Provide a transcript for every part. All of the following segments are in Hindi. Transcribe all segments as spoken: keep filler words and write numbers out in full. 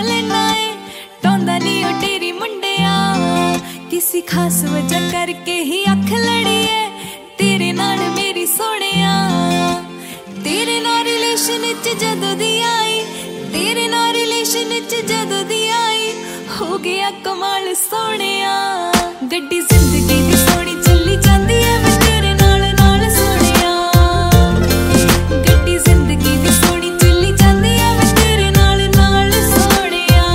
लेना है टोंदा नहीं ओ तेरी मुंडिया किसी खास वजह करके ही अख लड़ी है तेरे नाल मेरी सोनिया तेरे नाल रिलेशन च जदों दी आई तेरे नाल रिलेशन च जदों दी आई हो गया कमाल सोनिया गड्डी जिंदगी दी सोनी चली जांदी है मैं तेरे नाल नाल सोनिया गड्डी जिंदगी दी सोनी चली जांदी है मैं तेरे नाल नाल सोनिया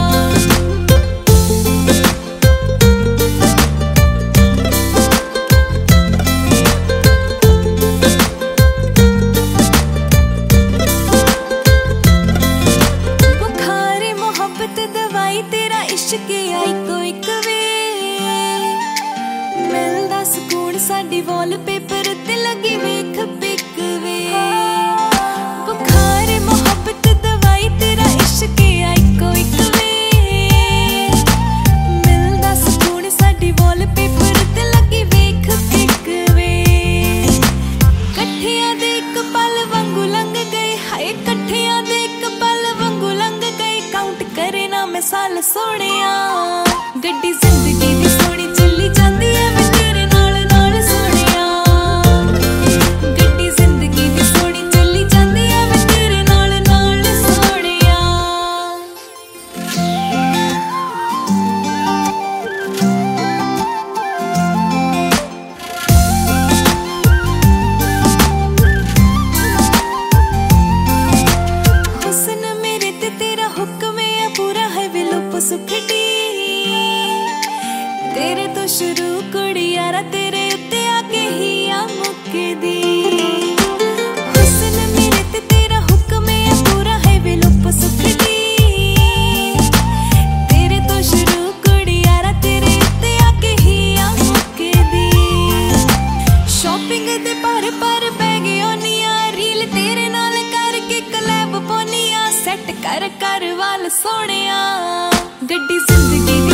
बुखारे मोहब्बत दवाई तेरा इश्क आई कोई कवे मिलदा सुकून साडी वॉलपेपर ते लगी वेख पिक वे बुखार मोहब्बत दवाई तेरा इश्क आई कोई कवे मिलदा सुकून साडी वॉलपेपर ते लगी वेख पिक वे कठियां दे इक पल वांगू लंघ गए हाय कठियां दे इक पल वांगू लंघ गए काउंट करे ना मैं साल सोनिया गड्डी जिंदगी दी सोनी चली जांदी है मैं तेरे नाल नाल सोनिया गड्डी जिंदगी दी सोनी चली जांदी है मैं तेरे नाल नाल सोनिया हुस्न मेरे ते तेरा हुक्म है पूरा है विलोप सुखड़ी तेरे तो शुरू कुड़ी यारा तेरे उत्ते आके ही आ मुकदी हुस्न मेरे ते तेरा हुक्म है पूरा है विलोप सुखड़ी तेरे तो शुरू कुड़ी यारा तेरे उत्ते आके ही आ मुकदी शॉपिंग दे पर पर बह गयो निया रील तेरे नाल करके कलैब पोनिया सेट कर कर वाल सोनिया गड्डी जिंदगी